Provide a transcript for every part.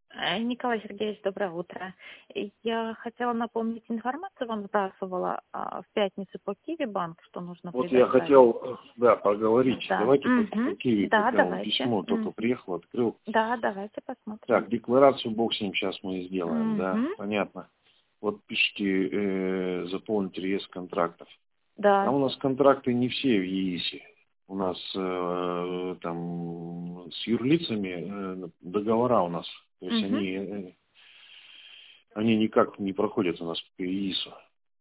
Николай Сергеевич, доброе утро. Я хотела напомнить, информацию вам сбрасывала в пятницу по Киви банк, что нужно Вот я предоставить. хотел, поговорить. Да. Давайте по Мгм. Киви, Да, пока вот давайте. письмо только приехал, открыл. Да, давайте посмотрим. Так, декларацию бог с ним сейчас мы сделаем, да, Мгм. понятно. Вот пишите, заполнить реестр контрактов. Да. Там у нас контракты не все в ЕИСе. У нас там с юрлицами договора у нас. То есть Мгм. они никак не проходят у нас по ЕИСу.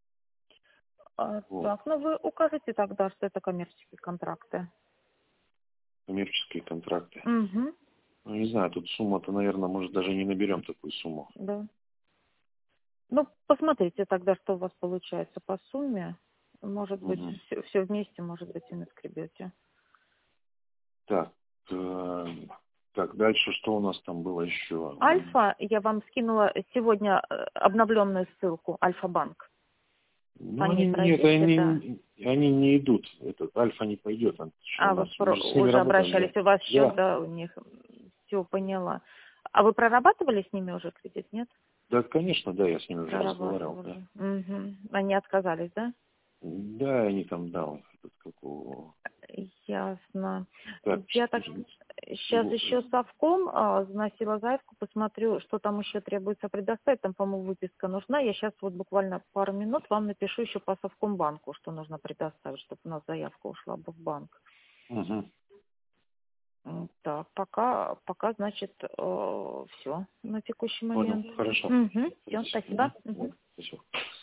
Вот. Так, ну вы укажете тогда, что это коммерческие контракты. Коммерческие контракты. Угу. Ну, не знаю, тут сумма-то, наверное, может, даже не наберем такую сумму. Да. Ну, посмотрите тогда, что у вас получается по сумме. Может быть, Угу. все вместе, может быть, и наскребете. Так, так, дальше что у нас там было еще? Альфа, я вам скинула сегодня обновленную ссылку, Альфа-банк. По Ну, ней нет, пройдите, да. они не идут. Этот Альфа не пойдет. А У вы нас, мы же с ними уже работаем, да. обращались, у вас счет, Да, да, у них. Все, поняла. А вы прорабатывали с ними уже кредит, нет? да, конечно, да, я с ними уже разговаривал, да. Прорабатывали. Угу. Они отказались, да? Да, они там, да, вот этот какого. Ясно. Так, Я так сейчас еще совком заносила заявку, посмотрю, что там еще требуется предоставить. Там, по-моему, выписка нужна. Я сейчас вот буквально пару минут вам напишу еще по совкомбанку, что нужно предоставить, чтобы у нас заявка ушла бы в банк. Угу. Так, пока значит, все на текущий момент. Понял, хорошо. Угу. Все, спасибо. Угу. Спасибо.